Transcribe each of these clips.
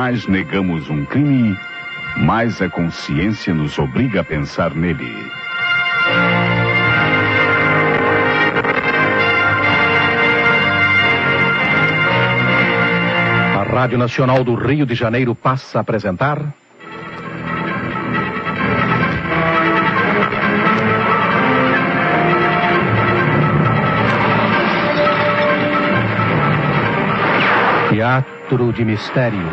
mais negamos um crime, mais a consciência nos obriga a pensar nele. A Rádio Nacional do Rio de Janeiro passa a apresentar... Teatro de Mistério.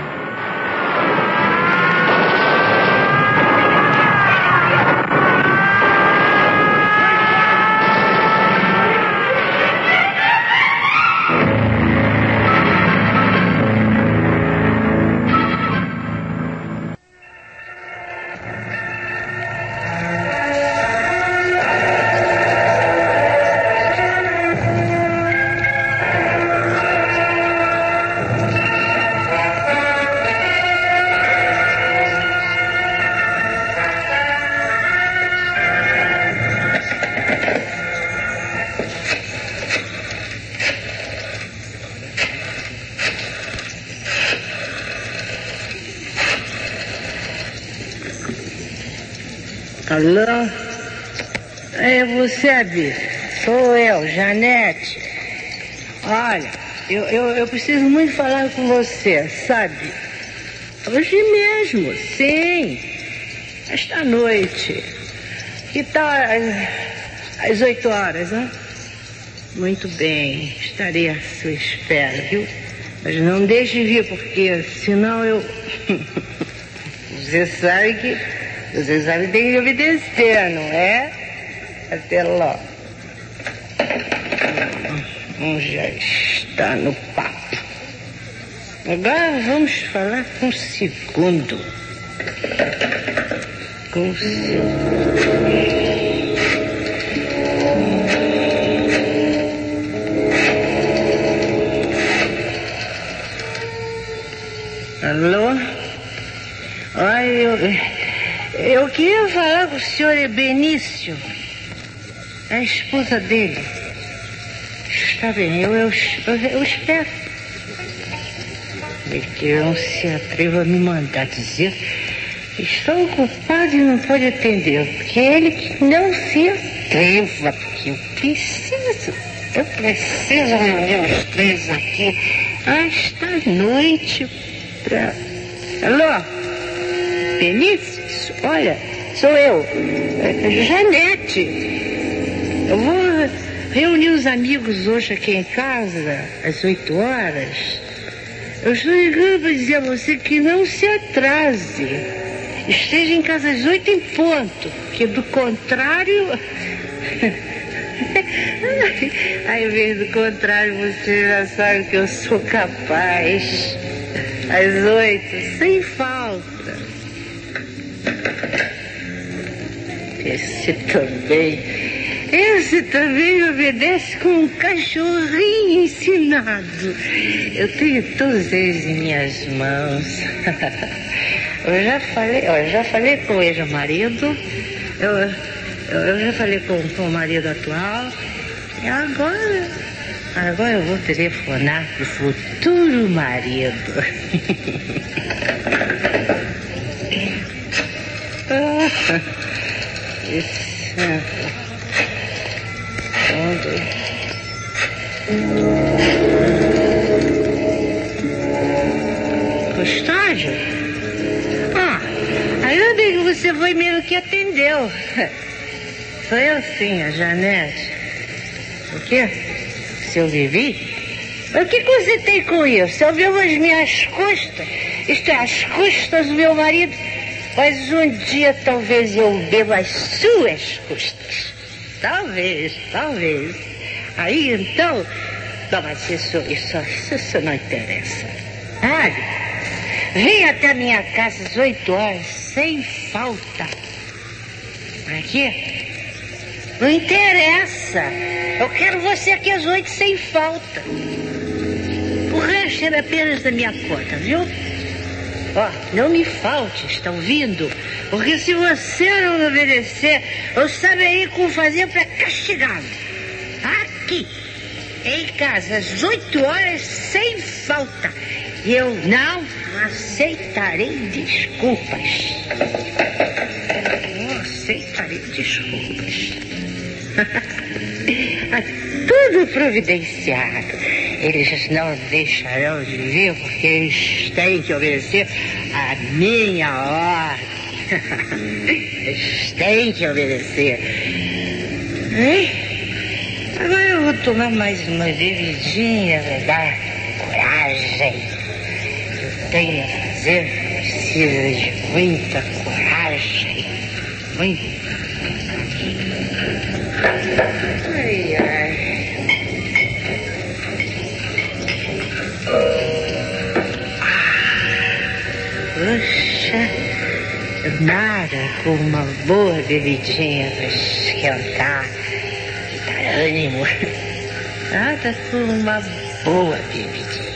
Alô? É você, bicho? Sou eu, Janete. Olha, eu preciso muito falar com você, sabe? Hoje mesmo, sim. Esta noite. Que tal às 8 horas, hein? Muito bem, estarei à sua espera, viu? Mas não deixe de vir, porque senão eu... Você sabe que tem que obedecer, não é? Até logo. Já está no papo. Agora vamos falar com o segundo. Alô? Olha, eu queria falar com o senhor Benício, a esposa dele. Está bem, eu espero. É que eu não se atreva a me mandar dizer que estou ocupado e não pode atender, porque ele que não se atreva, porque eu preciso reunir os três aqui esta noite para... Alô? Benício? Olha, sou eu, Janete. Eu vou reunir os amigos hoje aqui em casa, às 8 horas. Eu estou ligando para dizer a você que não se atrase. Esteja em casa às 8 em ponto, porque do contrário... Ao invés do contrário, você já sabe que eu sou capaz. Às 8, sem falta. Esse também obedece com um cachorrinho ensinado. Eu tenho todos eles em minhas mãos. Eu já falei com o ex-marido, eu já falei com o marido atual, e agora eu vou telefonar pro futuro marido. Custódio? Ainda bem que você foi mesmo que atendeu. Sou eu sim, a Janete. O quê? Seu Vivi? Mas o que você tem com isso? Eu vivo as minhas custas. Isto é, as custas do meu marido. Mas um dia talvez eu beba as suas custas. Talvez. Aí então... Não, mas isso não interessa. Sabe? Vem até a minha casa às 8 horas, sem falta. Aqui? Não interessa. Eu quero você aqui às 8 sem falta. O resto é apenas da minha conta, viu? Não me falte, está ouvindo? Porque se você não obedecer, eu saberei como fazer para castigá-lo. Aqui, em casa, às 8 horas, sem falta. E eu não Não aceitarei desculpas. Não aceitarei desculpas. Tudo providenciado. Eles não deixarão de vir porque eles têm que obedecer a minha ordem. Eles têm que obedecer. Agora eu vou tomar mais uma bebidinha pra dar coragem. Eu tenho a fazer, preciso de muita coragem. Muita. Ai, ai. Puxa, nada com uma boa bebidinha para esquentar e dar ânimo. Nada com uma boa bebidinha.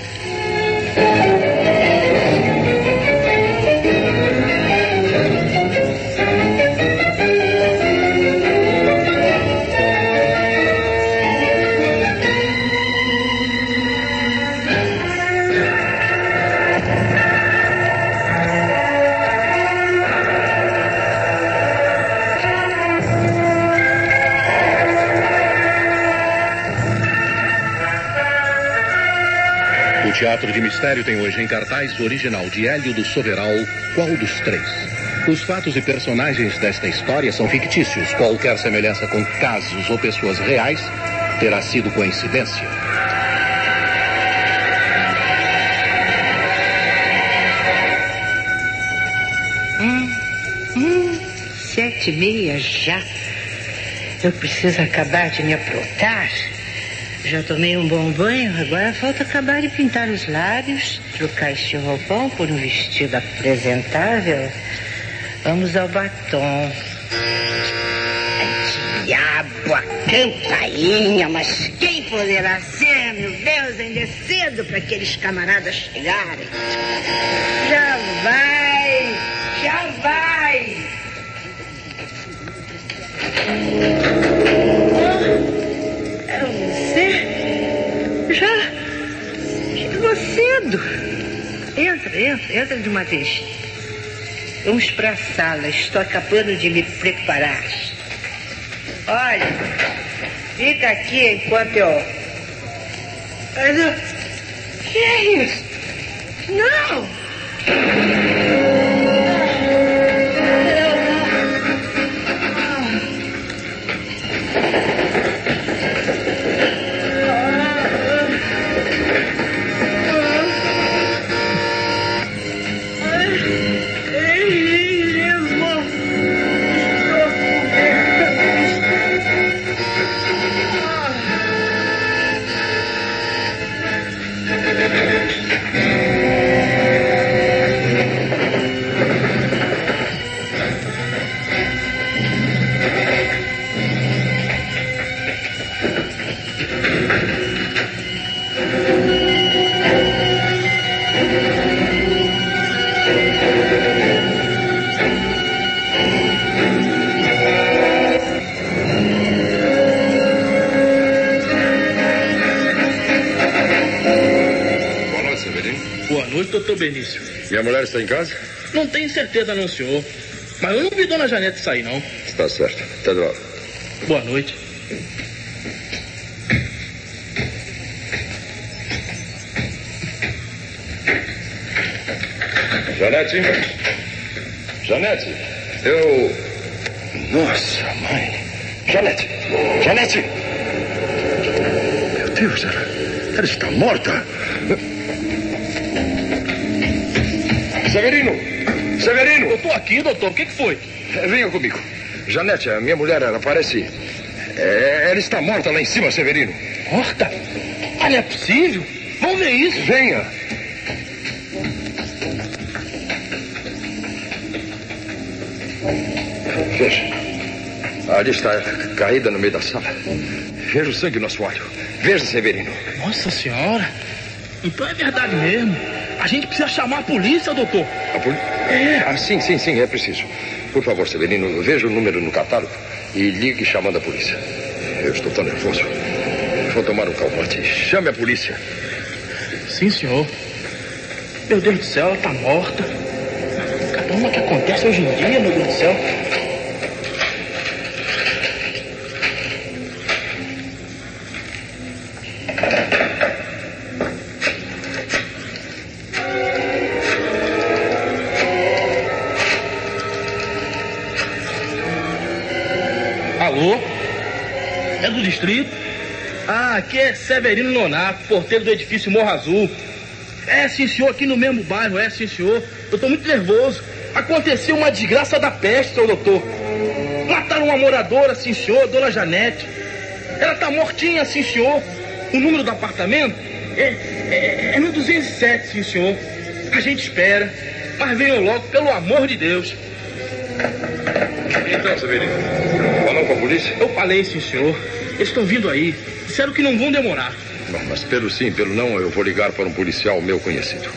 O Teatro de Mistério tem hoje em cartaz o original de Hélio do Soberal, Qual dos Três? Os fatos e personagens desta história são fictícios. Qualquer semelhança com casos ou pessoas reais terá sido coincidência. Sete e meia já. Eu preciso acabar de me aprontar. Já tomei um bom banho, agora falta acabar de pintar os lábios, trocar este roupão por um vestido apresentável. Vamos ao batom. Ai, diabo, a campainha, mas quem poderá ser, meu Deus, ainda é cedo para aqueles camaradas chegarem. Já vai, já vai. É você? Já chegou cedo. Entra de uma vez. Vamos para a sala, estou acabando de me preparar. Olha, fica aqui enquanto eu... Que é isso? Não! Doutor Benício. E a mulher está em casa? Não tenho certeza não, senhor. Mas eu não vi Dona Janete sair, não. Está certo. Até logo. Boa noite. Janete? Janete? Nossa, mãe. Janete! Janete! Meu Deus, ela está morta. Severino! Severino! Eu tô aqui, doutor. O que foi? Venha comigo. Janete, a minha mulher, ela parece... ela está morta lá em cima, Severino. Morta? Ah, não é possível. Vamos ver isso. Venha. Veja. Ali está, caída no meio da sala. Veja o sangue no assoalho. Veja, Severino. Nossa senhora. Então é verdade mesmo. A gente precisa chamar a polícia, doutor. A polícia? Sim, é preciso. Por favor, Severino, veja o número no catálogo e ligue chamando a polícia. Eu estou tão nervoso. Vou tomar um calmante. Chame a polícia. Sim, senhor. Meu Deus do céu, ela tá morta. Caramba, o que acontece hoje em dia, meu Deus do céu? Alô? É do distrito? Ah, aqui é Severino Nonato, porteiro do edifício Morro Azul. É, sim, senhor, aqui no mesmo bairro, é, sim, senhor. Eu tô muito nervoso. Aconteceu uma desgraça da peste, seu doutor. Mataram uma moradora, sim, senhor, dona Janete. Ela tá mortinha, sim, senhor. O número do apartamento é no 207, sim, senhor. A gente espera, mas venham logo, pelo amor de Deus. Então, Severino, falou com a polícia? Eu falei, sim, senhor. Eles estão vindo aí. Disseram que não vão demorar. Bom, mas pelo sim, pelo não, eu vou ligar para um policial meu conhecido.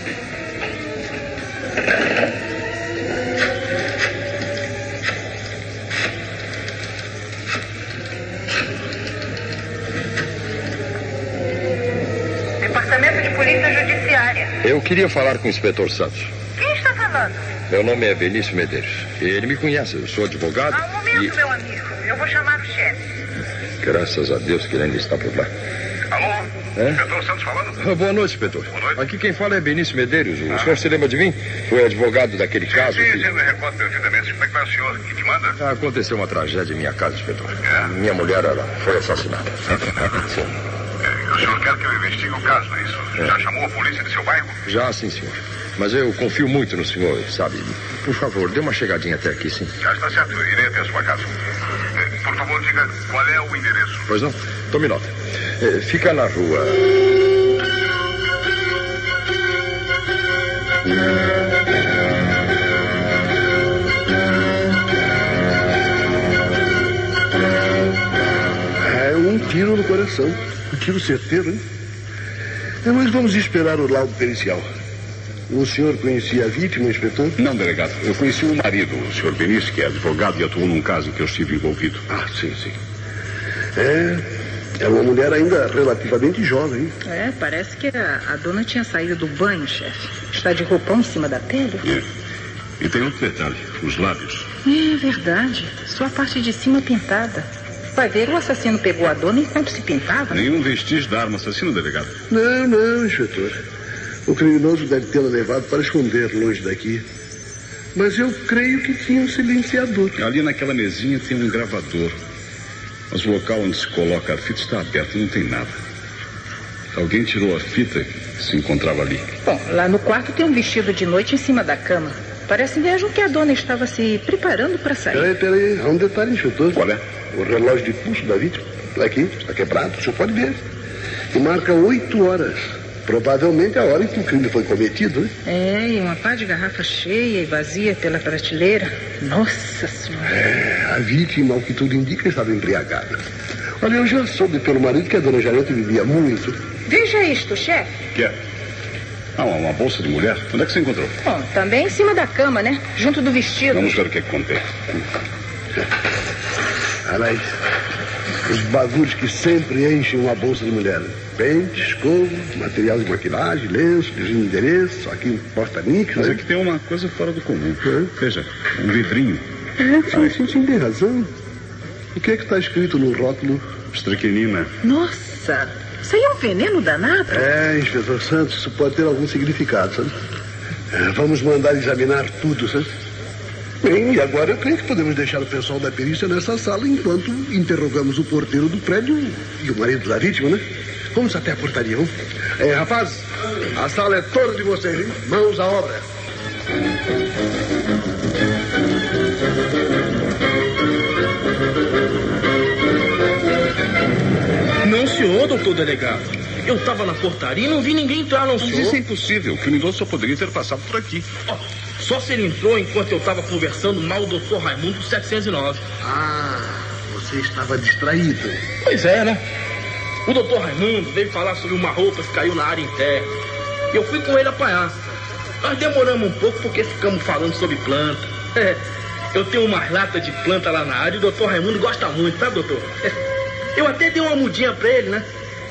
Departamento de Polícia Judiciária. Eu queria falar com o inspetor Santos. Quem está falando? Meu nome é Benício Medeiros. Ele me conhece, eu sou advogado. Um momento, meu amigo. Eu vou chamar o chefe. Graças a Deus que ele ainda está por lá. Alô? É? Inspetor Santos falando? Boa noite, inspetor. Boa noite. Aqui quem fala é Benício Medeiros. O senhor se lembra de mim? Foi advogado daquele caso Sim, que... eu me recordo perfeitamente. Como é que vai o senhor? Que te manda? Aconteceu uma tragédia em minha casa, inspetor. É? Minha mulher, ela foi assassinada. Sim. O senhor quer que eu investigue o caso, não é isso? Já chamou a polícia de seu bairro? Já, sim, senhor. Mas eu confio muito no senhor, sabe? Por favor, dê uma chegadinha até aqui, sim. Já está certo, eu irei até a sua casa. Por favor, diga qual é o endereço. Pois não? Tome nota. Fica na rua... É um tiro no coração. Um tiro certeiro, hein? Mas vamos esperar o laudo pericial. O senhor conhecia a vítima, inspetor? Não, delegado. Eu conheci o marido, o senhor Benício, que é advogado e atuou num caso em que eu estive envolvido. Ah, sim, sim. É uma mulher ainda relativamente jovem. É, parece que a dona tinha saído do banho, chefe. Está de roupão em cima da pele. E tem outro detalhe, os lábios. É verdade. Só a parte de cima pintada. Vai ver, o assassino pegou a dona enquanto se pintava. Nenhum vestígio da arma assassina, delegado. Não, inspetor. O criminoso deve tê-la levado para esconder longe daqui. Mas eu creio que tinha um silenciador. Ali naquela mesinha tem um gravador. Mas o local onde se coloca a fita está aberto, não tem nada. Alguém tirou a fita que se encontrava ali. Bom, lá no quarto tem um vestido de noite em cima da cama. Parece mesmo que a dona estava se preparando para sair. Peraí. Há um detalhe, inspetor. Qual é? O relógio de pulso da vítima. Aqui, está quebrado, o senhor pode ver. E marca 8 horas. Provavelmente a hora em que o crime foi cometido, né? E uma pá de garrafa cheia e vazia pela prateleira. Nossa Senhora. A vítima, ao que tudo indica, estava embriagada. Olha, eu já soube pelo marido que a dona Janete bebia muito. Veja isto, chefe. Que é? Uma bolsa de mulher? Onde é que você encontrou? Bom, também em cima da cama, né? Junto do vestido. Vamos ver o que é que contém. Olha aí. Os bagulhos que sempre enchem uma bolsa de mulher. Pente, escova, material de maquilagem, lenço, de endereço, aqui um porta-niques. Mas né? aqui tem uma coisa fora do comum. Veja, um vidrinho. Sim, tem razão. O que é que está escrito no rótulo? Estricnina. Nossa, isso aí é um veneno danado. Inspetor Santos, isso pode ter algum significado, sabe? Vamos mandar examinar tudo, sabe? Bem, e agora eu creio que podemos deixar o pessoal da perícia nessa sala enquanto interrogamos o porteiro do prédio e o marido da vítima, né? Vamos até a portaria, vamos? Rapazes, a sala é toda de vocês, hein? Mãos à obra. Não, senhor, doutor delegado. Eu estava na portaria e não vi ninguém entrar, não, senhor. Mas isso é impossível. O criminoso só poderia ter passado por aqui. Só se ele entrou enquanto eu estava conversando mal o doutor Raimundo do 709. Você estava distraído. Pois é, né? O doutor Raimundo veio falar sobre uma roupa que caiu na área interna. E eu fui com ele apanhar. Nós demoramos um pouco porque ficamos falando sobre planta. Eu tenho umas latas de planta lá na área e o doutor Raimundo gosta muito, tá, doutor? Eu até dei uma mudinha pra ele, né?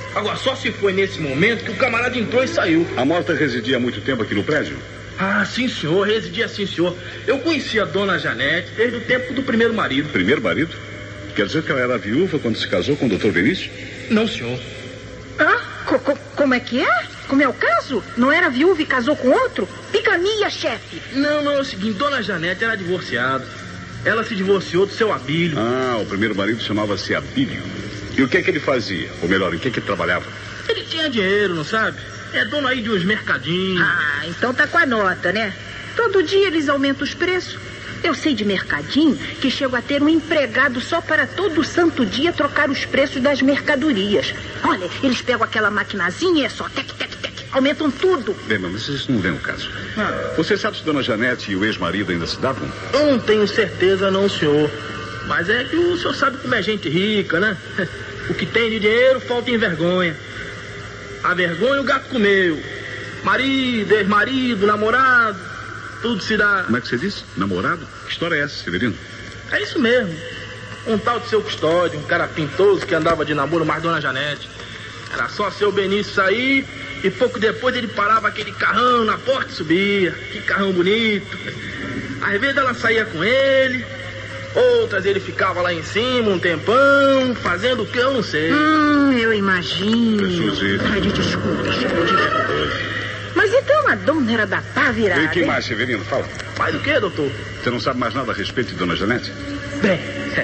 Agora, só se foi nesse momento que o camarada entrou e saiu. A morta residia há muito tempo aqui no prédio? Ah, sim, senhor, residia sim, senhor. Eu conhecia a dona Janete desde o tempo do primeiro marido. Primeiro marido? Quer dizer que ela era viúva quando se casou com o Dr. Benício? Não, senhor. Ah, como é que é? Como é o caso? Não era viúva e casou com outro? Picanha, chefe. Não, é o seguinte, dona Janete era divorciada. Ela se divorciou do seu Abílio. Ah, o primeiro marido chamava-se Abílio. E o que é que ele fazia? Ou melhor, em que é que ele trabalhava? Ele tinha dinheiro, não sabe? É dono aí de uns mercadinhos. Ah, então tá com a nota, né? Todo dia eles aumentam os preços. Eu sei de mercadinho que chego a ter um empregado só para todo santo dia trocar os preços das mercadorias. Olha, eles pegam aquela maquinazinha e é só tec, aumentam tudo. Bem, mas isso não vem ao caso. Você sabe se Dona Janete e o ex-marido ainda se davam? Eu não tenho certeza não, senhor. Mas é que o senhor sabe como é gente rica, né? O que tem de dinheiro falta em vergonha. A vergonha o gato comeu. Marido, ex-marido, namorado, tudo se dá. Como é que você disse? Namorado? Que história é essa, Severino? É isso mesmo. Um tal de seu Custódio, um cara pintoso que andava de namoro mais Dona Janete. Era só seu Benício sair e pouco depois ele parava aquele carrão na porta e subia. Que carrão bonito. Às vezes ela saía com ele, outras ele ficava lá em cima um tempão, fazendo o que eu não sei. Eu imagino. Suzy. Ai, desculpa. Mas então a dona era da pá virada. E o que mais, Severino? Fala. Mais do que, doutor? Você não sabe mais nada a respeito de Dona Janete? Bem,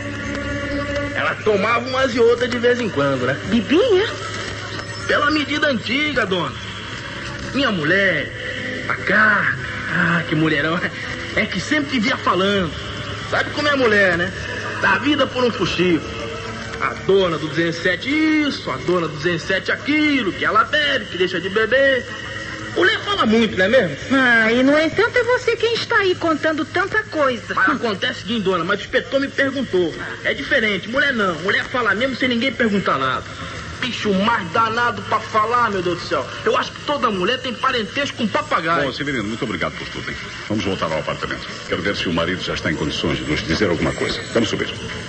ela tomava umas e outras de vez em quando, né? Bebia? Pela medida antiga, dona. Minha mulher, a carne, que mulherão, é que sempre vivia falando. Sabe como é mulher, né? Dá vida por um fuxico. A dona do 207 isso, a dona do 207 aquilo, que ela bebe, que deixa de beber. Mulher fala muito, não é mesmo? E no entanto é você quem está aí contando tanta coisa. Mas acontece o seguinte, dona, mas o inspetor me perguntou. É diferente, mulher não. Mulher fala mesmo sem ninguém perguntar nada. Bicho mais danado pra falar, meu Deus do céu. Eu acho que toda mulher tem parentesco com papagaio. Bom, Severino, muito obrigado por tudo, hein? Vamos voltar ao apartamento. Quero ver se o marido já está em condições de nos dizer alguma coisa. Vamos subir.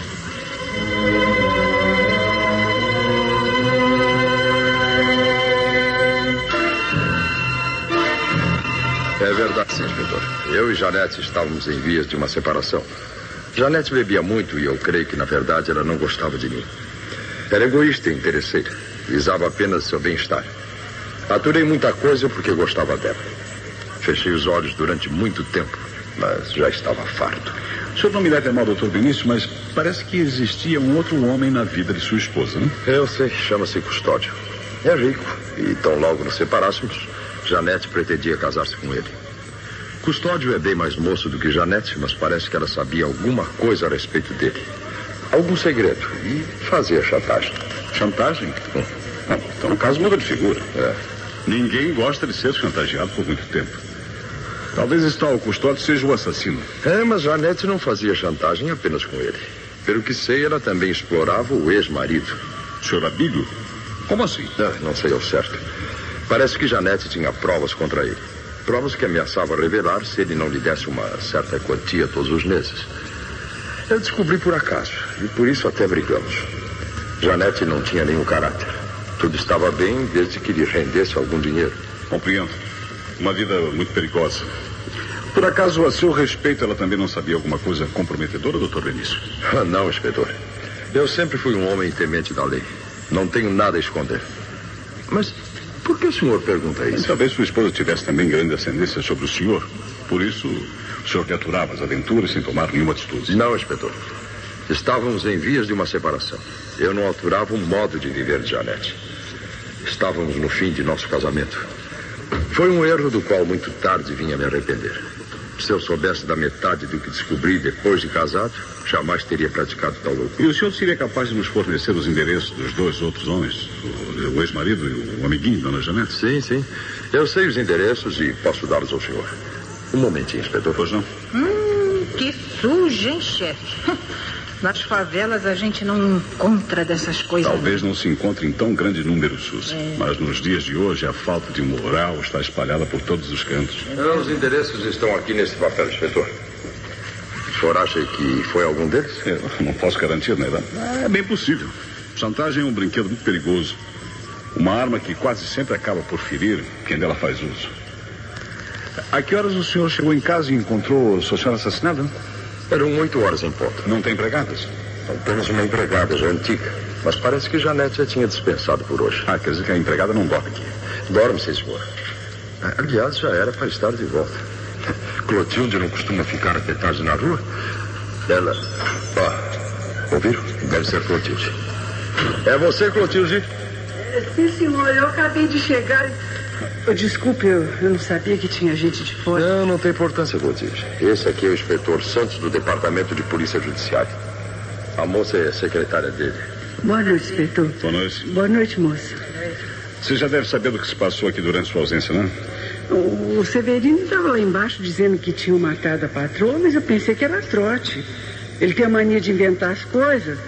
É verdade, sim, inspetor. Eu e Janete estávamos em vias de uma separação. Janete bebia muito e eu creio que, na verdade, ela não gostava de mim. Era egoísta e interesseira. Visava apenas seu bem-estar. Aturei muita coisa porque gostava dela. Fechei os olhos durante muito tempo, mas já estava farto. O senhor não me leva a mal, Dr. Benício, mas parece que existia um outro homem na vida de sua esposa, né? Eu sei, chama-se Custódio. É rico e tão logo nos separássemos, Janete pretendia casar-se com ele. Custódio é bem mais moço do que Janete, mas parece que ela sabia alguma coisa a respeito dele. Algum segredo. E fazia chantagem. Chantagem? Não, então o caso muda de figura. Ninguém gosta de ser chantageado por muito tempo. Talvez esse tal Custódio seja o assassino. Mas Janete não fazia chantagem apenas com ele. Pelo que sei, ela também explorava o ex-marido. O senhor Abílio? Como assim? Não sei ao certo. Parece que Janete tinha provas contra ele. Provas que ameaçava revelar se ele não lhe desse uma certa quantia todos os meses. Eu descobri por acaso, e por isso até brigamos. Janete não tinha nenhum caráter. Tudo estava bem desde que lhe rendesse algum dinheiro. Compreendo. Uma vida muito perigosa. Por acaso, a seu respeito, ela também não sabia alguma coisa comprometedora, Dr. Benício? Não, inspetor. Eu sempre fui um homem temente da lei. Não tenho nada a esconder. Mas por que o senhor pergunta isso? Talvez sua esposa tivesse também grande ascendência sobre o senhor. Por isso, o senhor aturava as aventuras sem tomar nenhuma atitude. Não, inspetor. Estávamos em vias de uma separação. Eu não aturava o modo de viver de Janete. Estávamos no fim de nosso casamento. Foi um erro do qual muito tarde vim a me arrepender. Se eu soubesse da metade do que descobri depois de casado, jamais teria praticado tal loucura. E o senhor seria capaz de nos fornecer os endereços dos dois outros homens? O ex-marido e o amiguinho, dona Janete? Sim. Eu sei os endereços e posso dá-los ao senhor. Um momentinho, inspetor. Pois não? Que sujo, hein, chefe? Nas favelas a gente não encontra dessas coisas. Talvez não se encontre em tão grande número, Suzy. Mas nos dias de hoje a falta de moral está espalhada por todos os cantos. Os endereços estão aqui nesse papel, inspetor. O senhor acha que foi algum deles? Eu não posso garantir, né? É bem possível. Chantagem é um brinquedo muito perigoso. Uma arma que quase sempre acaba por ferir quem dela faz uso. A que horas o senhor chegou em casa e encontrou sua senhora assassinada? Eram 8 horas em ponto. Não tem empregadas? Apenas uma empregada já antiga. Mas parece que Janete já tinha dispensado por hoje. Ah, quer dizer que a empregada não dorme aqui? Dorme, sim, senhor. Aliás, já era para estar de volta. Clotilde não costuma ficar até tarde na rua? Ela... ouviram? Deve ser Clotilde. É você, Clotilde? Sim, senhor. Eu acabei de chegar. Desculpe, eu não sabia que tinha gente de fora. Não tem importância, Clotilde. Esse aqui é o inspetor Santos do Departamento de Polícia Judiciária. A moça é secretária dele. Boa noite, inspetor. Boa noite. Boa noite, moça. Você já deve saber do que se passou aqui durante sua ausência, não? O Severino estava lá embaixo dizendo que tinham matado a patroa, mas eu pensei que era trote. Ele tem a mania de inventar as coisas.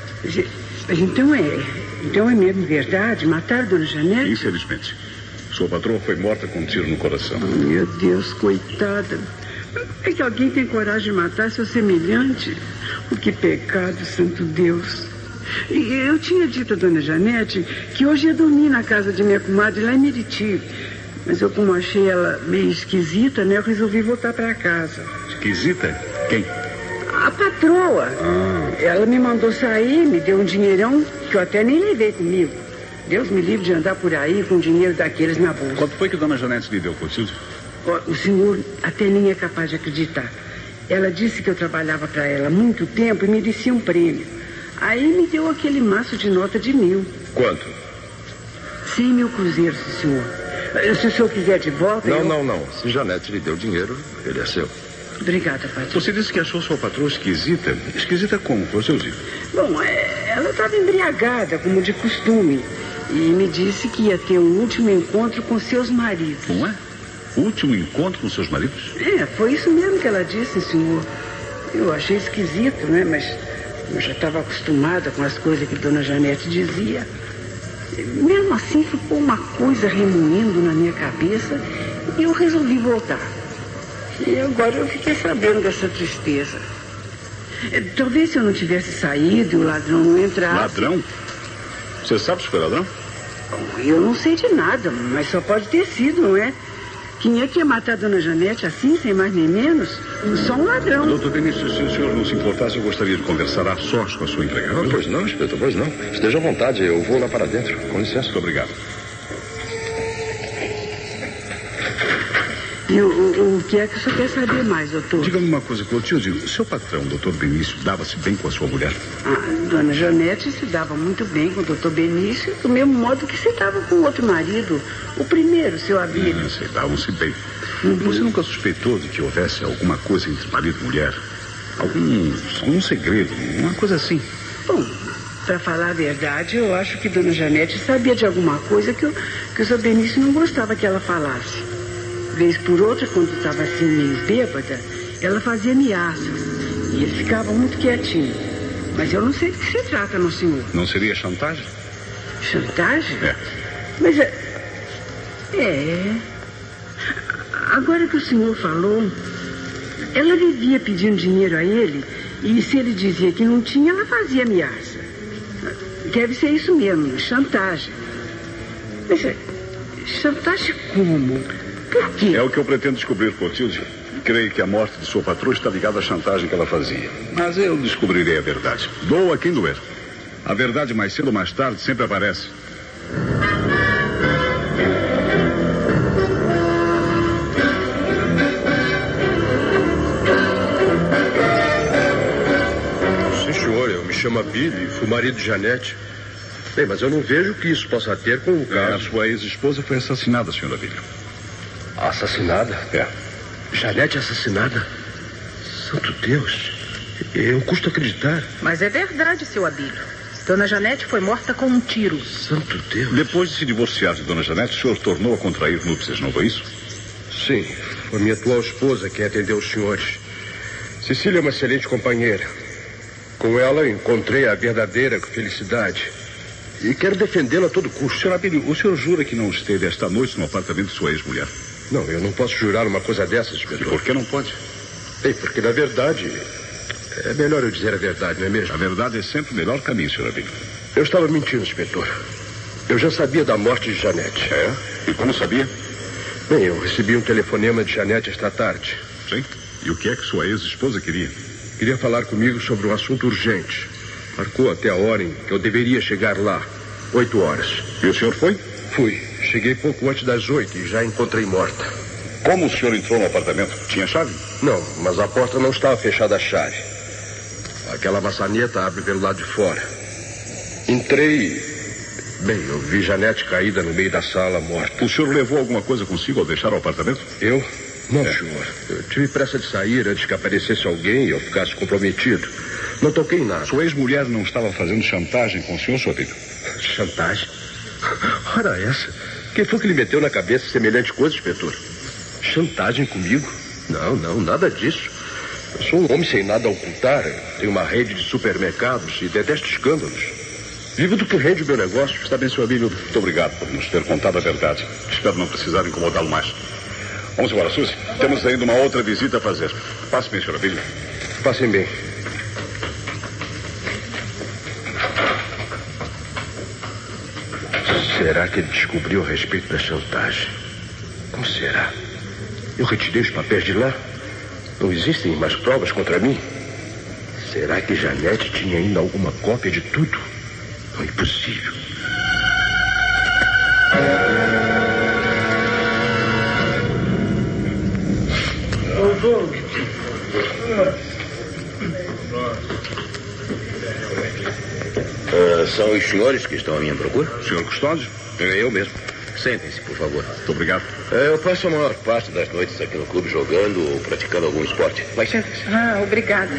Então é mesmo verdade? Mataram a dona Janete? Infelizmente. Sua patroa foi morta com um tiro no coração. Oh, meu Deus, coitada. É que alguém tem coragem de matar seu semelhante? Oh, que pecado, santo Deus. E eu tinha dito a dona Janete que hoje ia dormir na casa de minha comadre lá em Meriti. Mas eu, como achei ela meio esquisita, né, eu resolvi voltar para casa. Esquisita? Quem? A patroa. Ela me mandou sair, me deu um dinheirão que eu até nem levei comigo. Deus me livre de andar por aí com dinheiro daqueles na bolsa. Quanto foi que dona Janete lhe deu, Clotilde? O senhor até nem é capaz de acreditar. Ela disse que eu trabalhava para ela há muito tempo e merecia um prêmio. Aí me deu aquele maço de nota de 1.000. Quanto? 100.000 cruzeiros, senhor. Se o senhor quiser de volta... Não. Se Janete lhe deu dinheiro, ele é seu. Obrigada, patrão. Você disse que achou sua patroa esquisita. Esquisita como, Clotilde? Bom, ela estava embriagada, como de costume. E me disse que ia ter um último encontro com seus maridos. Não é? Último encontro com seus maridos? Foi isso mesmo que ela disse, senhor. Eu achei esquisito, né? Mas eu já estava acostumada com as coisas que dona Janete dizia. Mesmo assim, ficou uma coisa remoendo na minha cabeça e eu resolvi voltar. E agora eu fiquei sabendo dessa tristeza. Talvez se eu não tivesse saído e o ladrão não entrasse... Ladrão? Você sabe se foi ladrão? Eu não sei de nada, mas só pode ter sido, não é? Quem é que ia matar a dona Janete assim, sem mais nem menos? Só um ladrão. Doutor Benício, se o senhor não se importasse, eu gostaria de conversar a sós com a sua empregada. Pois não, inspetor, pois não. Esteja à vontade, eu vou lá para dentro. Com licença. Muito obrigado. E o que é que o senhor quer saber mais, doutor? Diga-me uma coisa, Clotilde. O seu patrão, doutor Benício, dava-se bem com a sua mulher? Dona Janete se dava muito bem com o doutor Benício, do mesmo modo que se dava com o outro marido. O primeiro, seu Abílio. Se davam-se bem. Você nunca suspeitou de que houvesse alguma coisa entre marido e mulher? Algum segredo, uma coisa assim? Bom, para falar a verdade, eu acho que dona Janete sabia de alguma coisa que o seu Benício não gostava que ela falasse. Vez por outra, quando estava assim meio bêbada, ela fazia ameaças. E ele ficava muito quietinho. Mas eu não sei do que se trata, meu senhor. Não seria chantagem? Chantagem? É. Mas agora que o senhor falou, ela vivia pedindo dinheiro a ele, e se ele dizia que não tinha, ela fazia ameaça. Deve ser isso mesmo, chantagem. Mas chantagem como? Por quê? É o que eu pretendo descobrir, Clotilde. Creio que a morte de sua patroa está ligada à chantagem que ela fazia. Mas eu descobrirei a verdade. Doa quem doer. A verdade, mais cedo ou mais tarde, sempre aparece. Sim, senhor. Eu me chamo Billy, fui marido de Janete. Bem, mas eu não vejo que isso possa ter com o caso. A sua ex-esposa foi assassinada, senhora Billy. Assassinada? É. Janete assassinada? Santo Deus. Eu custo acreditar. Mas é verdade, seu Abílio. Dona Janete foi morta com um tiro. Santo Deus. Depois de se divorciar de Dona Janete, o senhor tornou a contrair núpcias, não foi isso? Sim. Foi minha atual esposa quem atendeu os senhores. Cecília é uma excelente companheira. Com ela encontrei a verdadeira felicidade. E quero defendê-la a todo custo. Senhor Abílio, o senhor jura que não esteve esta noite no apartamento de sua ex-mulher? Não, eu não posso jurar uma coisa dessas, inspetor. E por que não pode? Bem, porque na verdade... É melhor eu dizer a verdade, não é mesmo? A verdade é sempre o melhor caminho, senhor Abílio. Eu estava mentindo, inspetor. Eu já sabia da morte de Janete. É? E como sabia? Bem, eu recebi um telefonema de Janete esta tarde. Sim? E o que é que sua ex-esposa queria? Queria falar comigo sobre um assunto urgente. Marcou até a hora em que eu deveria chegar lá. 8 horas. E o senhor foi? Fui. Cheguei pouco antes das 8 e já a encontrei morta. Como o senhor entrou no apartamento? Tinha chave? Não, mas a porta não estava fechada a chave. Aquela maçaneta abre pelo lado de fora. Entrei. Bem, eu vi Janete caída no meio da sala, morta. O senhor levou alguma coisa consigo ao deixar o apartamento? Eu? Não, senhor. Eu tive pressa de sair antes que aparecesse alguém e eu ficasse comprometido. Não toquei em nada. Sua ex-mulher não estava fazendo chantagem com o senhor, seu filho? Chantagem? Ora essa. Quem foi que lhe meteu na cabeça semelhante coisa, inspetor? Chantagem comigo? Não, nada disso. Eu sou um homem sem nada a ocultar. Eu tenho uma rede de supermercados e detesto escândalos. Vivo do que rende o meu negócio. Está bem, seu amigo. Muito obrigado por nos ter contado a verdade. Espero não precisar incomodá-lo mais. Vamos embora, Suzy. Temos ainda uma outra visita a fazer. Passe bem, senhora Billy. Passem bem. Será que ele descobriu a respeito da chantagem? Como será? Eu retirei os papéis de lá? Não existem mais provas contra mim? Será que Janete tinha ainda alguma cópia de tudo? Não é impossível. São os senhores que estão à minha procura? Senhor Custódio? Eu mesmo. Sentem-se, por favor. Muito obrigado. Eu passo a maior parte das noites aqui no clube jogando ou praticando algum esporte. Mas sentem-se. Obrigada.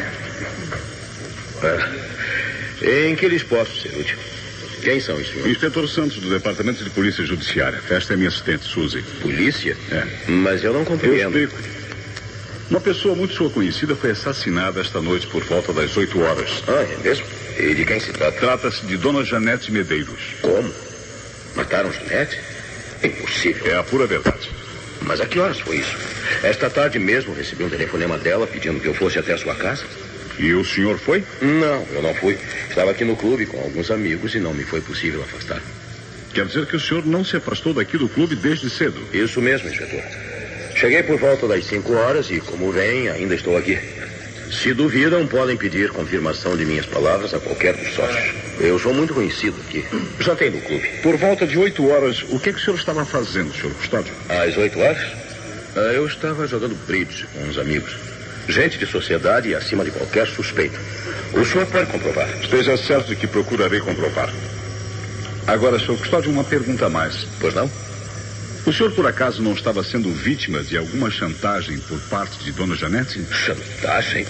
Em que lhes posso ser útil? Quem são os senhores? Inspetor Santos, do Departamento de Polícia Judiciária. Esta é minha assistente, Suzy. Polícia? É. Mas eu não compreendo. Eu explico. Uma pessoa muito sua conhecida foi assassinada esta noite por volta das 8 horas. É mesmo? E de quem se trata? Trata-se de Dona Janete Medeiros. Como? Mataram Janete? Impossível. É a pura verdade. Mas a que horas foi isso? Esta tarde mesmo recebi um telefonema dela pedindo que eu fosse até a sua casa. E o senhor foi? Não, eu não fui. Estava aqui no clube com alguns amigos e não me foi possível afastar. Quer dizer que o senhor não se afastou daqui do clube desde cedo? Isso mesmo, inspetor. Cheguei por volta das 5 horas e, como vem, ainda estou aqui. Se duvidam, podem pedir confirmação de minhas palavras a qualquer dos sócios. Eu sou muito conhecido aqui. Jantei no clube. Por volta de 8 horas, o que é que o senhor estava fazendo, senhor Custódio? Às 8 horas? Eu estava jogando bridge com uns amigos. Gente de sociedade e acima de qualquer suspeito. O senhor pode comprovar. Esteja certo de que procurarei comprovar. Agora, senhor Custódio, uma pergunta a mais. Pois não? O senhor, por acaso, não estava sendo vítima de alguma chantagem por parte de Dona Janete? Chantagem?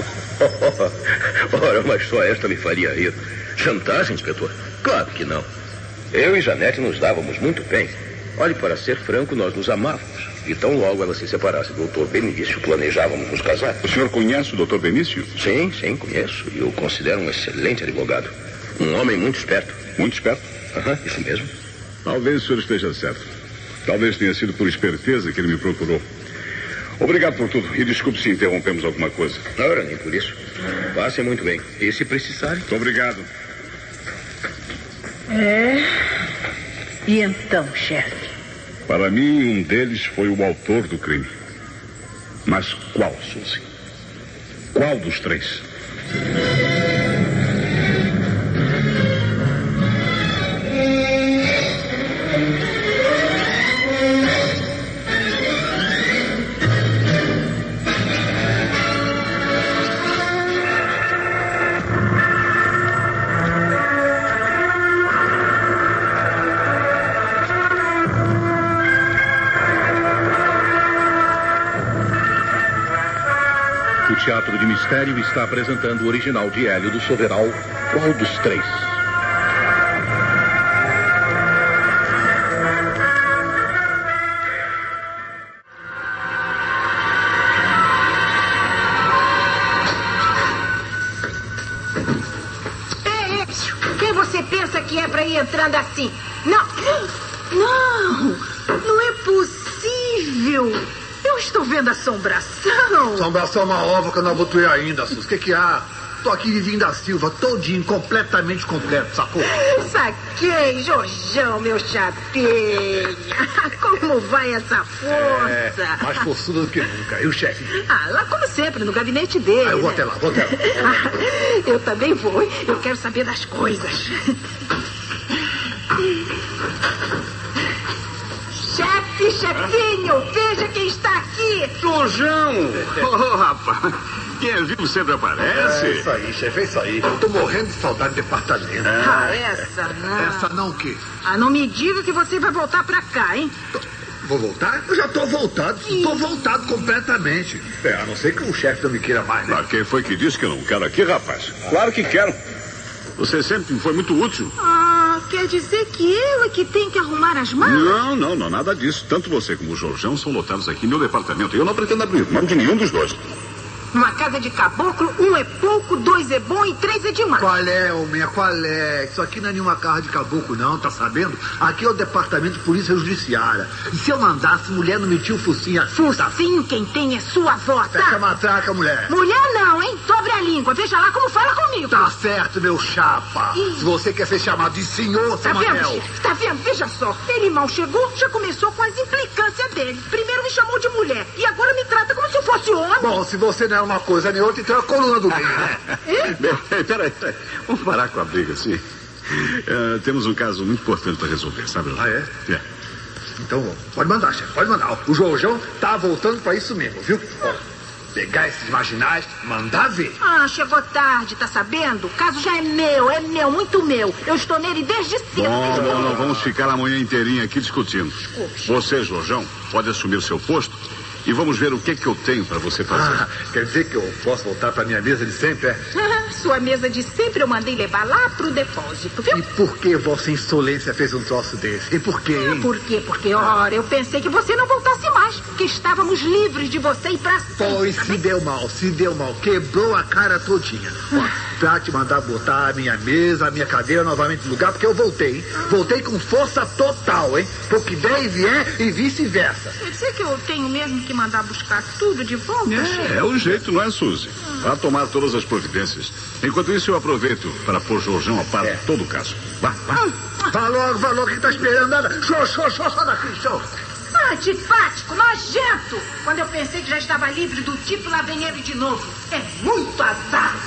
Ora, mas só esta me faria rir. Chantagem, inspetor? Claro que não. Eu e Janete nos dávamos muito bem. Olhe, para ser franco, nós nos amávamos. E tão logo ela se separasse do Dr. Benício, planejávamos nos casar. O senhor conhece o Dr. Benício? Sim, conheço. E eu considero um excelente advogado. Um homem muito esperto. Muito esperto? Isso mesmo. Talvez o senhor esteja certo. Talvez tenha sido por esperteza que ele me procurou. Obrigado por tudo. E desculpe se interrompemos alguma coisa. Ora, nem por isso. Passem muito bem. E se precisarem? Muito obrigado. E então, chefe? Para mim, um deles foi o autor do crime. Mas qual, Suzy? Qual dos 3? O Teatro de Mistério está apresentando o original de Hélio do Soveral, Qual dos 3? Quem você pensa que é pra ir entrando assim? Não é possível. Eu estou vendo assombração. Assombração é uma ova que eu não abotoei ainda, Sus. O que há? tô aqui vizinho da Silva, todinho, completamente completo, sacou? Saquei, Jorjão, meu chapinha. Como vai essa força? Mais forçuda do que nunca. E o chefe? Lá como sempre, no gabinete dele. Eu vou até lá, Eu também vou. Eu quero saber das coisas. Chefinho, veja quem está aqui. Jorjão! Oh, rapaz, quem é vivo sempre aparece. É isso aí, chefe, é isso aí. Eu tô morrendo de saudade do departamento. Essa não. Essa não o quê? Não me diga que você vai voltar pra cá, hein? Vou voltar? Eu já tô voltado. Tô voltado completamente. A não ser que o chefe não me queira mais, né? Quem foi que disse que eu não quero aqui, rapaz? Claro que quero. Você sempre foi muito útil. Quer dizer que eu é que tenho que arrumar as malas? Não, nada disso. Tanto você como o Jorjão são lotados aqui no meu departamento. Eu não pretendo abrir mão de nenhum dos dois. Numa casa de caboclo, 1 é pouco, 2 é bom e 3 é demais. Qual é, homem? Qual é? Isso aqui não é nenhuma casa de caboclo, não, tá sabendo? Aqui é o departamento de polícia judiciária. E se eu mandasse, mulher não metia o focinho assim, tá? Focinho quem tem é sua avó, tá? Fecha a matraca, mulher. Mulher não, hein? Dobre a língua. Veja lá como fala comigo. Tá certo, meu chapa. Se você quer ser chamado de senhor, Samuel. Tá vendo? Veja só. Ele mal chegou, já começou com as implicâncias dele. Primeiro me chamou de mulher e agora me trata como se eu fosse homem. Bom, se você não é uma coisa nem outra, então é a coluna do meio, né? Peraí. Vamos parar com a briga, assim. Temos um caso muito importante para resolver, sabe? É? Então, pode mandar, chefe, pode mandar. O Jorjão tá voltando para isso mesmo, viu? Pegar esses marginais, mandar ver. Chegou tarde, tá sabendo? O caso já é meu, muito meu. Eu estou nele desde cedo. Não, vamos ficar a manhã inteirinha aqui discutindo. Você, Jorjão, pode assumir o seu posto e vamos ver o que eu tenho para você fazer. Quer dizer que eu posso voltar para minha mesa de sempre, é? Sua mesa de sempre eu mandei levar lá pro depósito, viu? E por que Vossa Insolência fez um troço desse? E por quê, hein? Por quê? Porque, ora, eu pensei que você não voltasse mais, que estávamos livres de você e pra sempre. Pois se deu mal. Quebrou a cara todinha. Pra te mandar botar a minha mesa, a minha cadeira novamente no lugar, porque eu voltei, hein? Voltei com força total, hein? Pro que der e vier e vice-versa. Quer dizer que eu tenho mesmo que mandar buscar tudo de volta? É o jeito, não é, Suzy? Vá tomar todas as providências. Enquanto isso, eu aproveito para pôr Jorjão a par de todo o caso. Vá. Vá logo, que tá esperando nada. Show daqui, show. Antipático, nojento. Quando eu pensei que já estava livre do tipo, lá vem ele de novo. É muito azar.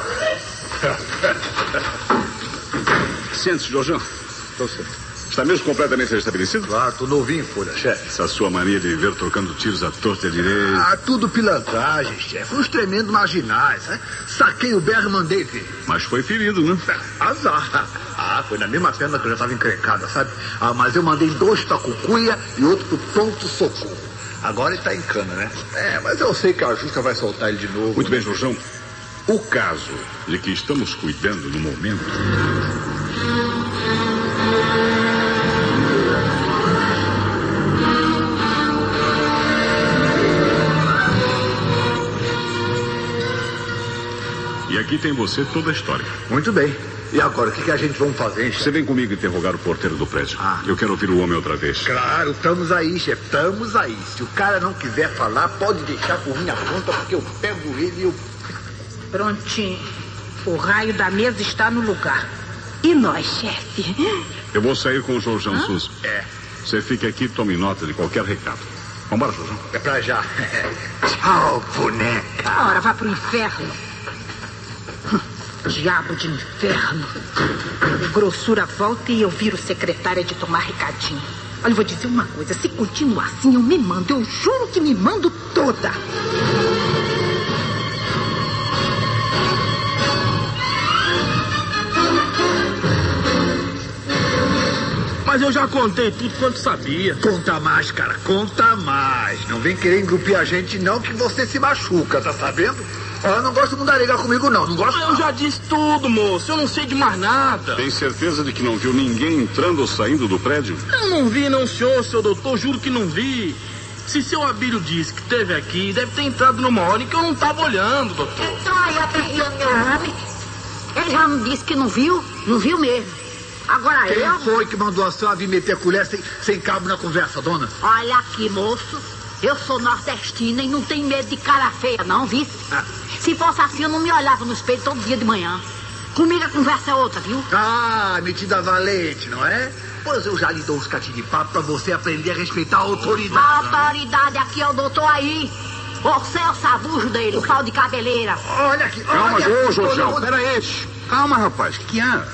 Sente-se, Jorjão. Tô certo. Está mesmo completamente restabelecido? Claro, tô novinho, folha, chefe. Essa sua mania de viver trocando tiros à torta e à direita. Tudo pilantragem, chefe. Uns tremendos marginais, né? Saquei o berro e mandei ver. Mas foi ferido, né? Azar. Foi na mesma perna que eu já estava encrencada, sabe? Mas eu mandei 2 pra cucuia e outro pro pronto-socorro. Agora ele tá em cana, né? Mas eu sei que a Justa vai soltar ele de novo. Muito bem, Jorjão. O caso de que estamos cuidando no momento... E aqui tem você toda a história. Muito bem. E agora, o que a gente vai fazer, hein, chefe? Você vem comigo interrogar o porteiro do prédio. Eu quero ouvir o homem outra vez. Claro, estamos aí, chefe. Estamos aí. Se o cara não quiser falar, pode deixar por minha conta, porque eu pego ele e eu... Prontinho. O raio da mesa está no lugar. E nós, chefe? Eu vou sair com o Jorjão, Suzy. Você fica aqui e tome nota de qualquer recado. Vambora, Jorjão. É pra já. Tchau, boneca. Ora, vá pro inferno. Diabo de inferno. O grossura volta e eu viro secretária de tomar recadinho. Olha, eu vou dizer uma coisa. Se continuar assim, eu me mando. Eu juro que me mando toda. Mas eu já contei tudo quanto sabia. Conta mais, cara. Conta mais. Não vem querer engrupir a gente, não, que você se machuca, tá sabendo? Eu não gosto de mudar ligar comigo, não. Não gosto. Eu já disse tudo, moço. Eu não sei de mais nada. Tem certeza de que não viu ninguém entrando ou saindo do prédio? Eu não vi, não, senhor, seu doutor. Juro que não vi. Se seu Abílio disse que esteve aqui, deve ter entrado numa hora em que eu não estava olhando, doutor. Ele já me disse que não viu. Não viu mesmo. Agora Quem foi que mandou a senhora vir meter a colher sem cabo na conversa, dona? Olha aqui, moço. Eu sou nordestina e não tenho medo de cara feia, não, viu? Se fosse assim, eu não me olhava no espelho todo dia de manhã. Comigo a conversa é outra, viu? Ah, metida valente, não é? Pois eu já lhe dou uns catinhos de papo pra você aprender a respeitar a autoridade. A autoridade aqui é o doutor aí. Você é o sabujo dele, o pau de cabeleira. Olha aqui, calma, olha. João, peraí. Calma, rapaz, o que é?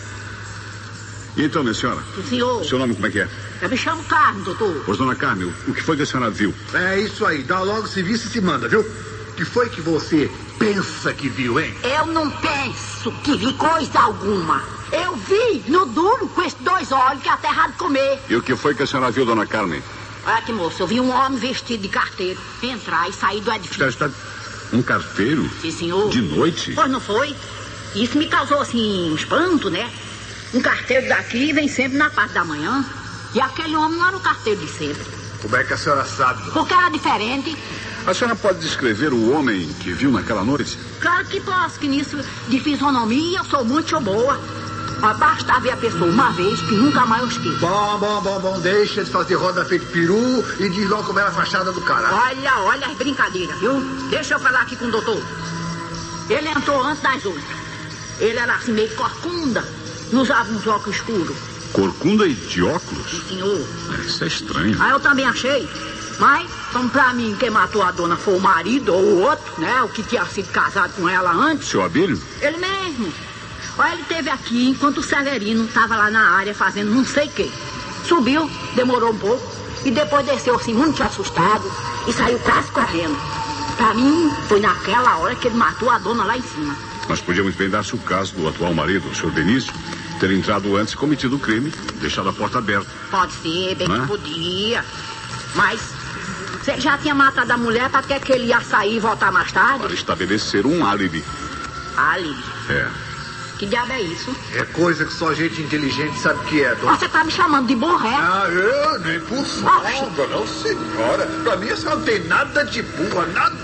E então, minha senhora? Sim, senhor. Seu nome como é que é? Eu me chamo Carmen, doutor. Pois, dona Carmen, o que foi que a senhora viu? É isso aí, dá logo serviço e se manda, viu? O que foi que você pensa que viu, hein? Eu não penso que vi coisa alguma. Eu vi no duro com esses 2 olhos que é até errado comer. E o que foi que a senhora viu, dona Carmen? Olha aqui, moço, eu vi um homem vestido de carteiro entrar e sair do edifício. Um carteiro? Sim, senhor. De noite? Pois não foi? Isso me causou, assim, um espanto, né? Um carteiro daqui vem sempre na parte da manhã. E aquele homem não era o carteiro de sempre. Como é que a senhora sabe? Porque era diferente. A senhora pode descrever o homem que viu naquela noite? Claro que posso, que nisso de fisionomia eu sou muito boa. Basta ver a pessoa uma vez que nunca mais eu esqueço. Bom, deixa de fazer roda feito peru e diz logo como era a fachada do cara. Olha as brincadeiras, viu? Deixa eu falar aqui com o doutor. Ele entrou antes das 8. Ele era assim meio corcunda, não usava uns óculos escuros. Corcunda e de óculos? Sim, senhor. Isso é estranho. Eu também achei. Mas, como pra mim, quem matou a dona foi o marido ou o outro, né? O que tinha sido casado com ela antes. Seu Abílio? Ele mesmo. Olha, ele esteve aqui enquanto o Severino estava lá na área fazendo não sei o quê. Subiu, demorou um pouco e depois desceu assim muito assustado e saiu quase correndo. Pra mim, foi naquela hora que ele matou a dona lá em cima. Mas podíamos bem dar-se o caso do atual marido, o senhor Benício, ter entrado antes e cometido o crime, deixado a porta aberta. Pode ser, bem que podia. Mas se ele já tinha matado a mulher, pra que ele ia sair e voltar mais tarde? Para estabelecer um álibi. Álibi? É. Que diabo é isso? É coisa que só gente inteligente sabe o que é, dona. Você tá me chamando de burré? Eu nem por nada, não, senhora. Pra mim, a senhora não tem nada de burra, nada.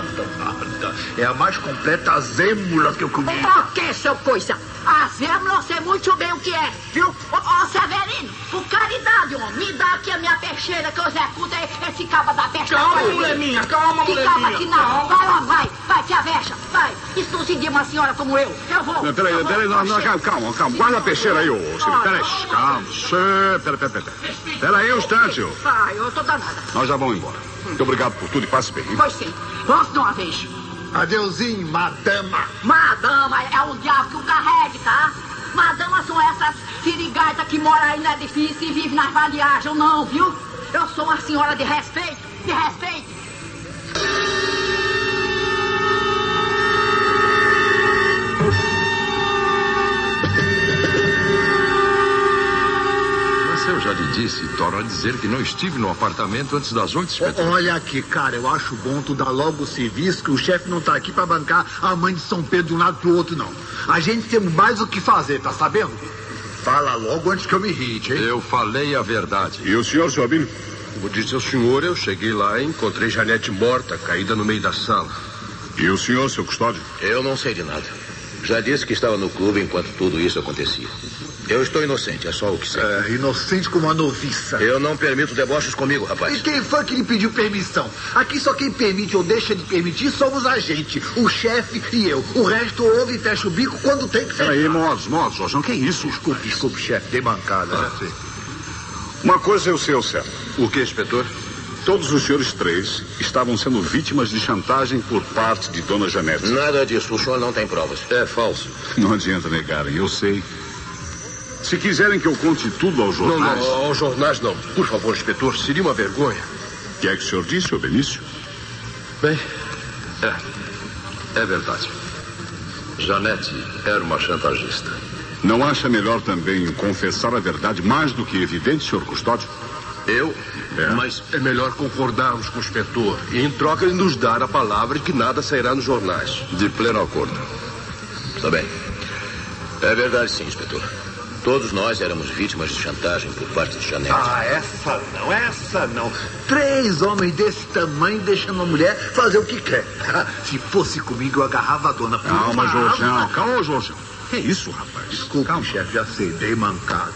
É a mais completa zêmula que eu conheço. O que, seu coisa? A zêmula eu sei muito bem o que é, viu? Ô, Severino, por caridade, homem, me dá aqui a minha peixeira que eu executo esse caba da peste. Calma, mulher minha, calma, mulher minha. Que caba aqui não. Vai, te avexa, vai. Isso não se diz uma senhora como eu. Eu vou. Não, peraí, calma. Guarda a peixeira aí, ô. Peraí, calma. Peraí um instante, ô. Vai, eu tô danada. Nós já vamos embora. Muito obrigado por tudo e passe bem. Pois sim. Vamos de uma vez. Adeuzinho, madama. Madama é o diabo que o carregue, tá? Madamas são essas sirigaitas que moram aí no edifício e vivem nas valiagens, não, viu? Eu sou uma senhora de respeito, Eu já lhe disse e torno a dizer que não estive no apartamento antes das 8, inspetor. Olha aqui, cara, eu acho bom tu dar logo o serviço, que o chefe não tá aqui pra bancar a mãe de São Pedro de um lado pro outro, não. A gente tem mais o que fazer, tá sabendo? Fala logo antes que eu me irrite, hein? Eu falei a verdade. E o senhor, seu Abílio? Como disse ao senhor, eu cheguei lá e encontrei Janete morta, caída no meio da sala. E o senhor, seu custódio? Eu não sei de nada. Já disse que estava no clube enquanto tudo isso acontecia. Eu estou inocente, é só o que sei. Inocente como uma noviça. Eu não permito deboches comigo, rapaz. E quem foi que lhe pediu permissão? Aqui só quem permite ou deixa de permitir somos a gente. O chefe e eu. O resto ouve e fecha o bico quando tem que fechar. Peraí, modos, Jorge, que é isso? Desculpe, chefe, dei mancada. Uma coisa eu sei ao certo. O que, inspetor? Todos os senhores 3 estavam sendo vítimas de chantagem por parte de dona Janete. Nada disso, o senhor não tem provas. É falso. Não adianta negarem, eu sei. Se quiserem que eu conte tudo aos jornais... Não, aos jornais não. Por favor, inspetor, seria uma vergonha. O que é que o senhor disse, senhor Benício? Bem, é verdade. Janete era uma chantagista. Não acha melhor também confessar a verdade mais do que evidente, senhor custódio? Eu? Mas é melhor concordarmos com o inspetor e em troca ele nos dar a palavra de que nada sairá nos jornais. De pleno acordo. Está bem. É verdade sim, inspetor. Todos nós éramos vítimas de chantagem por parte de Janete. Essa não. 3 homens desse tamanho deixando a mulher fazer o que quer. Se fosse comigo, eu agarrava a dona. Calma, Jorjão. Que isso, rapaz? Desculpa, chefe, já sei, dei mancada.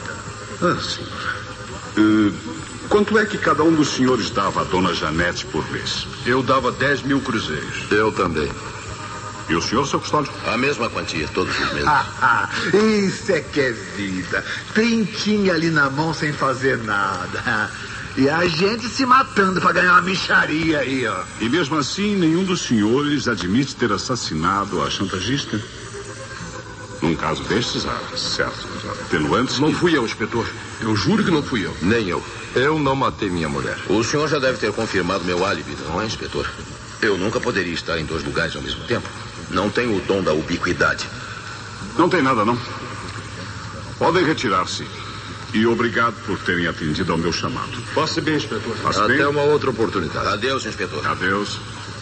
Senhor. Quanto é que cada um dos senhores dava a dona Janete por mês? Eu dava 10 mil cruzeiros. Eu também. E o senhor, seu custódio? A mesma quantia, todos os meses. Isso é que é vida. Trintinha ali na mão sem fazer nada. E a gente se matando para ganhar uma mixaria aí, ó. E mesmo assim, nenhum dos senhores admite ter assassinado a chantagista? Num caso destes, certo. Atenuantes. Não fui eu, inspetor. Eu juro que não fui eu. Nem eu. Eu não matei minha mulher. O senhor já deve ter confirmado meu álibi, não é, inspetor? Eu nunca poderia estar em 2 lugares ao mesmo tempo. Não tenho o dom da ubiquidade. Não tem nada, não. Podem retirar-se. E obrigado por terem atendido ao meu chamado. Passe bem, inspetor. Passe Até bem. uma outra oportunidade. Adeus, inspetor. Adeus.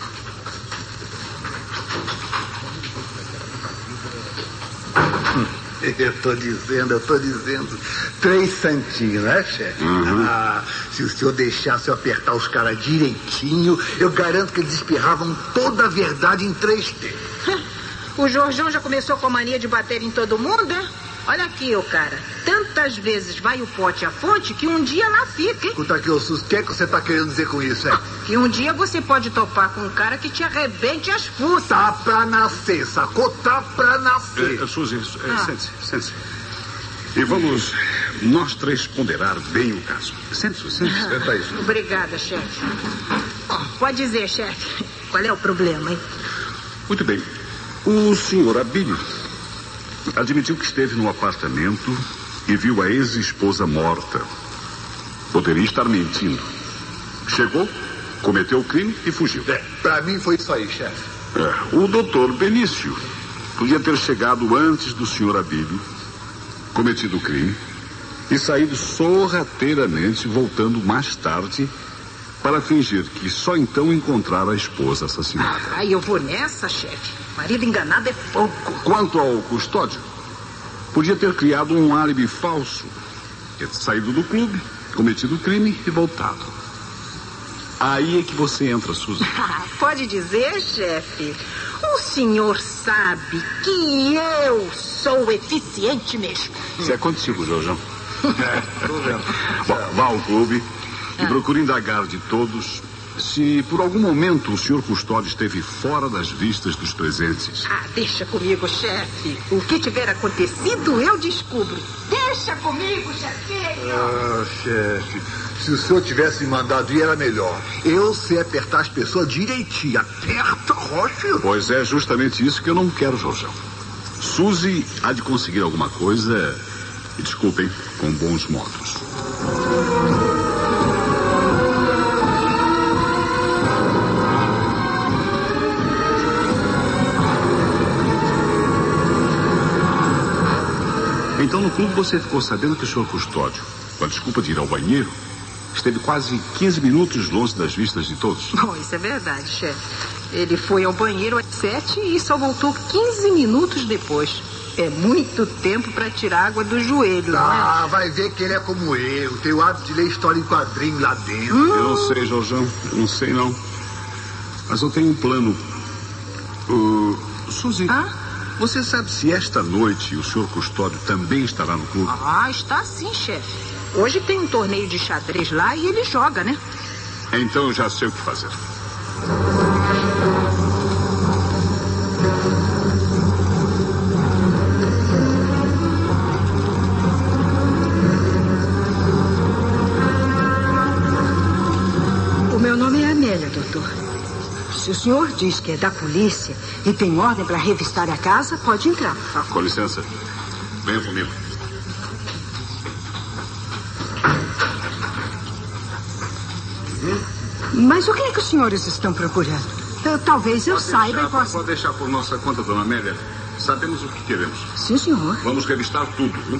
Eu tô dizendo. 3 santinhos, né, chefe? Se o senhor deixasse eu apertar os caras direitinho, eu garanto que eles espirravam toda a verdade em 3 tempos. O Jorjão já começou com a mania de bater em todo mundo, hein? Olha aqui, ô cara. Tantas vezes vai o pote à fonte que um dia lá fica, hein? Escuta aqui, ô Sus, o que é que você tá querendo dizer com isso, é? Que um dia você pode topar com um cara que te arrebente as fuças. Tá pra nascer, sacou? Tá pra nascer. Suzy, sente-se. E vamos nós 3 ponderar bem o caso. Sente-se. Senta aí. Obrigada, chefe. Pode dizer, chefe. Qual é o problema, hein? Muito bem. O senhor Abílio admitiu que esteve no apartamento e viu a ex-esposa morta. Poderia estar mentindo. Chegou, cometeu o crime e fugiu. Pra mim foi isso aí, chefe. O doutor Benício podia ter chegado antes do senhor Abílio, cometido o crime e saído sorrateiramente, voltando mais tarde para fingir que só então encontrara a esposa assassinada. Eu vou nessa, chefe. Marido enganado é pouco. Quanto ao custódio, podia ter criado um álibi falso, ter saído do clube, cometido o crime e voltado. Aí é que você entra, Suzy. Pode dizer, chefe. O senhor sabe que eu sou eficiente mesmo. Se é contigo, Jorjão. Tô vendo. Bom, vá ao clube e procure indagar de todos se por algum momento o senhor custódio esteve fora das vistas dos presentes. Deixa comigo, chefe. O que tiver acontecido, eu descubro. Deixa comigo, chefinho. Chefe, se o senhor tivesse me mandado ir, era melhor. Eu sei apertar as pessoas direitinho. Aperta, Rocha. Pois é justamente isso que eu não quero, Jorjão. Suzy há de conseguir alguma coisa, e desculpem, com bons modos. Então, no clube, você ficou sabendo que o senhor custódio, com a desculpa de ir ao banheiro, esteve quase 15 minutos longe das vistas de todos. Bom, isso é verdade, chefe. Ele foi ao banheiro às 7 e só voltou 15 minutos depois. É muito tempo para tirar água do joelho, não é? Vai ver que ele é como eu. Tem o hábito de ler história em quadrinho lá dentro. Eu não sei, Jorjão. Eu não sei, não. Mas eu tenho um plano. Suzy, você sabe se esta noite o senhor custódio também estará no clube? Está sim, chefe. Hoje tem um torneio de xadrez lá e ele joga, né? Então eu já sei o que fazer. O meu nome é Amélia, doutor. Se o senhor diz que é da polícia e tem ordem para revistar a casa, pode entrar, por favor. Com licença. Venha comigo. Mas o que é que os senhores estão procurando? Talvez eu saiba e possa... Pode deixar por nossa conta, dona Amélia. Sabemos o que queremos. Sim, senhor. Vamos revistar tudo, viu?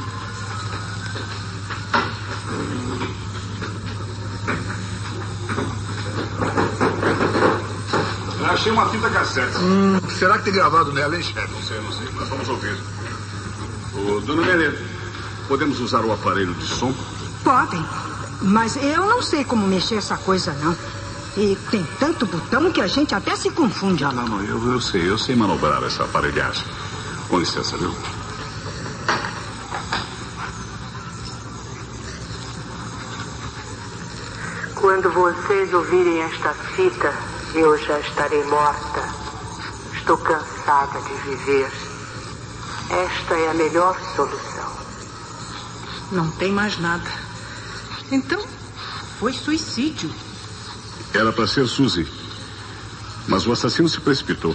Achei uma fita cassete. Será que tem gravado nela, hein, chefe? Não sei, mas vamos ouvir. Dona Amélia, podemos usar o aparelho de som? Podem, mas eu não sei como mexer essa coisa, não. E tem tanto botão que a gente até se confunde. Não, eu sei manobrar essa aparelhagem. Com licença, viu? Quando vocês ouvirem esta fita, eu já estarei morta. Estou cansada de viver. Esta é a melhor solução. Não tem mais nada. Então, foi suicídio. Era para ser Suzy. Mas o assassino se precipitou.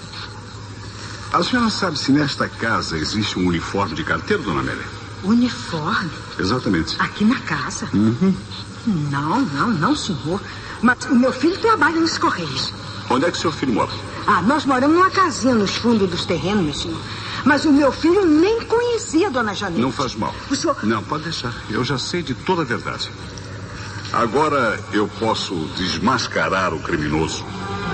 A senhora sabe se nesta casa existe um uniforme de carteiro, dona Amélia? Uniforme? Exatamente. Aqui na casa? Uhum. Não, senhor. Mas o meu filho trabalha nos Correios. Onde é que seu filho mora? Nós moramos numa casinha nos fundos dos terrenos, meu senhor. Mas o meu filho nem conhecia a dona Janete. Não faz mal. O senhor... Não, pode deixar. Eu já sei de toda a verdade. Agora eu posso desmascarar o criminoso.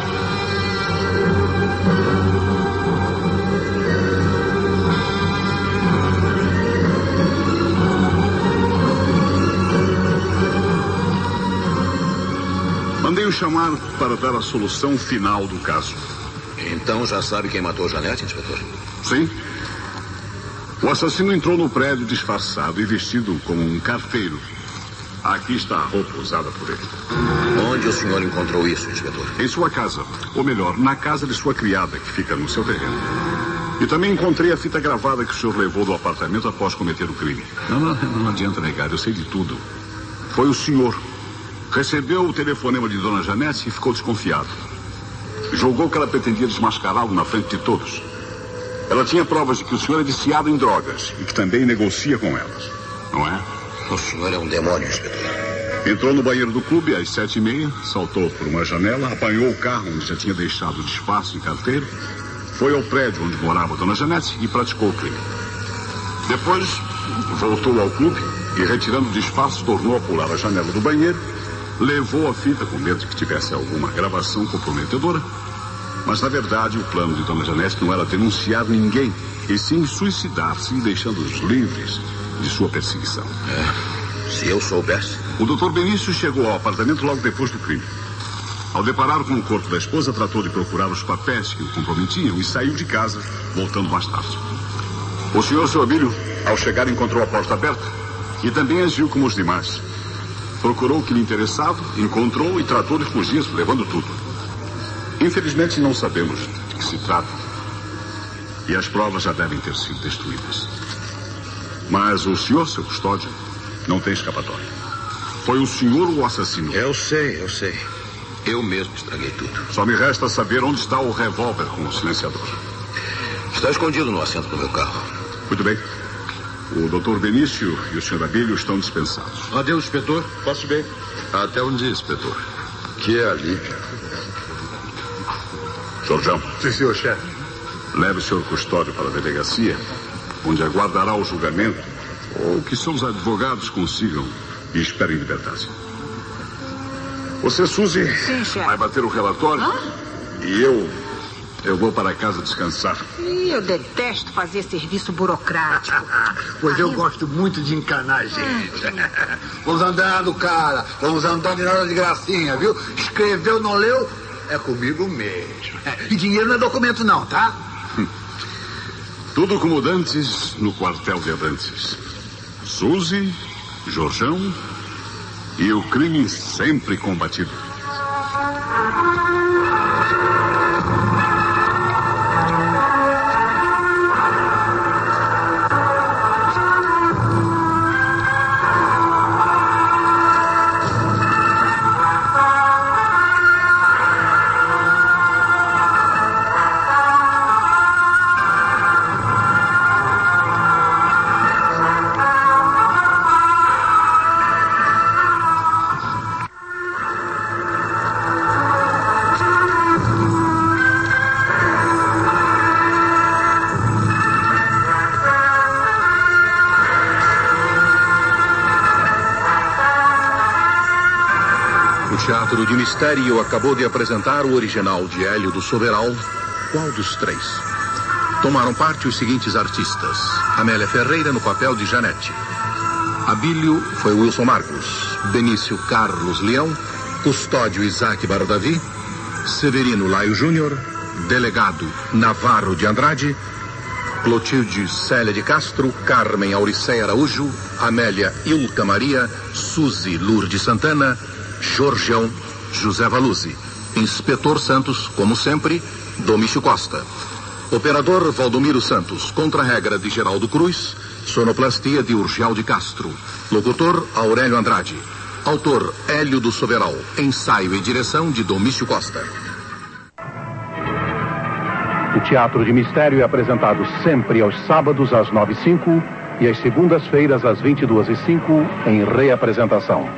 Mandei-o chamar para dar a solução final do caso. Então já sabe quem matou a Janete, inspetor? Sim. O assassino entrou no prédio disfarçado e vestido como um carteiro. Aqui está a roupa usada por ele. Onde o senhor encontrou isso, inspetor? Em sua casa. Ou melhor, na casa de sua criada, que fica no seu terreno. E também encontrei a fita gravada que o senhor levou do apartamento após cometer o crime. Não adianta negar, eu sei de tudo. Foi o senhor. Recebeu o telefonema de dona Janete e ficou desconfiado. Julgou que ela pretendia desmascará-lo na frente de todos. Ela tinha provas de que o senhor é viciado em drogas e que também negocia com elas, não é? O senhor é um demônio, inspetor. Entrou no banheiro do clube às 7h30, saltou por uma janela, apanhou o carro onde já tinha deixado o disfarce de carteiro, foi ao prédio onde morava a dona Janete e praticou o crime. Depois, voltou ao clube e, retirando o disfarce, tornou a pular a janela do banheiro, levou a fita com medo de que tivesse alguma gravação comprometedora, mas, na verdade, o plano de dona Janete não era denunciar ninguém, e sim suicidar-se, deixando-os livres de sua perseguição. Se eu soubesse... O Dr. Benício chegou ao apartamento logo depois do crime. Ao deparar com o corpo da esposa, tratou de procurar os papéis que o comprometiam e saiu de casa, voltando mais tarde. O senhor, seu Abílio, ao chegar, encontrou a porta aberta e também agiu como os demais. Procurou o que lhe interessava, encontrou e tratou de fugir, levando tudo. Infelizmente, não sabemos de que se trata. E as provas já devem ter sido destruídas. Mas o senhor, seu custódio, não tem escapatória. Foi o senhor o assassino. Eu sei. Eu mesmo estraguei tudo. Só me resta saber onde está o revólver com o silenciador. Está escondido no assento do meu carro. Muito bem. O doutor Benício e o senhor Abílio estão dispensados. Adeus, inspetor. Posso bem? Até um dia, inspetor. Que alívio. Jorjão. Sim, senhor chefe. Leve o senhor custódio para a delegacia, onde aguardará o julgamento, ou que seus advogados consigam e esperem liberdade. Você, Suzy, sim, chefe, vai bater o relatório. E eu vou para casa descansar. Eu detesto fazer serviço burocrático. Pois eu gosto muito de encanar gente. Vamos andando, cara. Vamos andando em hora de gracinha, viu? Escreveu, não leu? É comigo mesmo. E dinheiro não é documento não, tá? Tudo como dantes no quartel de Abrantes. Suzy, Jorjão e o crime sempre combatido. O Teatro de Mistério acabou de apresentar o original de Hélio do Soberal, Qual dos Três? Tomaram parte os seguintes artistas: Amélia Ferreira no papel de Janete, Abílio foi Wilson Marcos, Benício Carlos Leão, Custódio Isaac Bardavi, Severino Laio Júnior, Delegado Navarro de Andrade, Clotilde Célia de Castro, Carmen Auriceia Araújo, Amélia Ilka Maria, Suzy Lourdes Santana, Jorgeão José Valuzzi. Inspetor Santos, como sempre, Domício Costa. Operador Valdomiro Santos. Contra-regra de Geraldo Cruz. Sonoplastia de Urgel de Castro. Locutor Aurélio Andrade. Autor Hélio do Soberal. Ensaio e direção de Domício Costa. O Teatro de Mistério é apresentado sempre aos sábados às 9h05 e às segundas-feiras às 22h05 em reapresentação.